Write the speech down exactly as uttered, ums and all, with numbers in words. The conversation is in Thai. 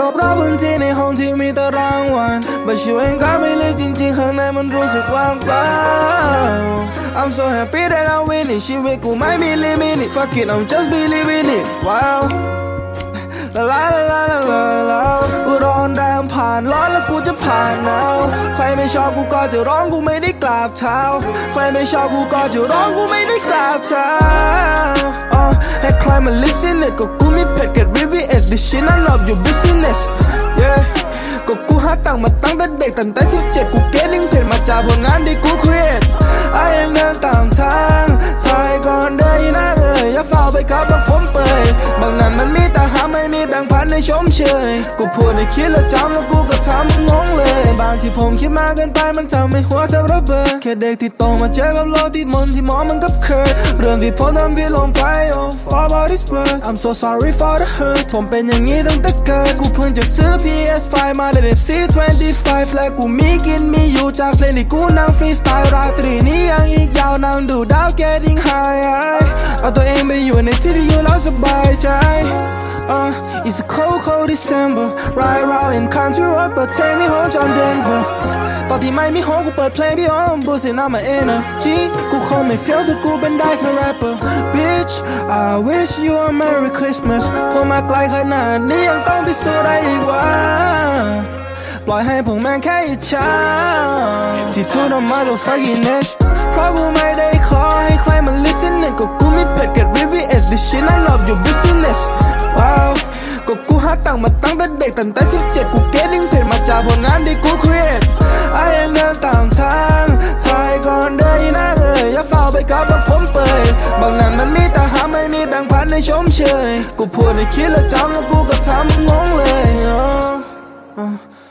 บรอบพื้นที่ในห้องที่มีตารางวันแต่ชีวิตก็ไม่เลยจริงๆข้างในมันรู้สึกว่างเปล่า I'm so happy that I'm winning ชีวิตกูไม่มีลิมิต Fuck it I'm just believing it Wowลาลาลาลาลาลากูร้อนแรงผ่านร้อนแล้วกูจะผ่านหนาวใครไม่ชอบกูก็จะร้องกูไม่ได้กราบเท้าใครไม่ชอบกูก็จะร้องกูไม่ได้กราบเท้าให้ใครมา listen it ก็กูมีเพจ get reviews this shit I love your business yeah ก็กูหาตังค์มาตั้งแต่เด็กตั้งแต่สิบเจ็ดกูเก็ตติ้งเพจมาจากผลงานที่กู create ไอ้ยังเดินตามทางถอยก่อนเดินนะเอ้ยอย่าฝ่าไปกับพวกผมเปยบางนั้นมันมีแต่หาไม่มีแบ่งพันในชมเชยกูพูดในคิดแล้วจำแล้วกูก็ทำงงเลยบางที่ผมคิดมากเกินไปมันทำให้หัวแทบระเบิดแค่เด็กที่โตมาเจอกับโลกที่มนที่มองมันกับเคยเรื่องที่ผมทำผิดลงไป oh fall about this word I'm so sorry for the hurt ผมเป็นอย่างนี้ตั้งแต่เกิดกูเพิ่งจะซื้อ พี เอส ไฟว์ มาเล่น เอฟ ซี ยี่สิบห้า และกูมีกินมีอยู่จากเพลงที่กูนั่งฟรีสไตล์ราตรีนี้ยังอีกยาวนั่งดูดาว getting high เอาตัวเองไปอยู่ในที่ที่อยู่แล้วสบายใจUh, it's a cold, cold December Ride around in country road but take me home from Denver ตอนที่ไม่มีห้องกูเปิดเพลงพี่อ้อม boosting up my energy กูคงไม่เฟี้ยวถ้ากูเป็นได้แค่ rapper Bitch I wish you a Merry Christmas พอมาไกลขนาดนี้ยังต้องพิสูจน์ได้อีกว่าปล่อยให้พวกแม่งแค่อิจฉาที่ to the motherfucking edge เพราะกูไม่ได้ขอให้ใครมา listen it ก็กูมีเพจ get reviews this shit I love your businessว้าวก็กูหาตังค์มาตั้งแต่เด็กตั้งแต่สิบเจ็ดกูเก็ตติ้งเพจมาจากผลงานที่กู create ไอ้ยังเดินตามทางถอยก่อนเดินนะเอ้ยอย่าฝ่าไปกับพวกผมเปยบางนั้นมันมีแต่หาไม่มีแบ่งพันในชมเชยกูพูดในคิดแล้วจำแล้วกูก็ทำงงเลย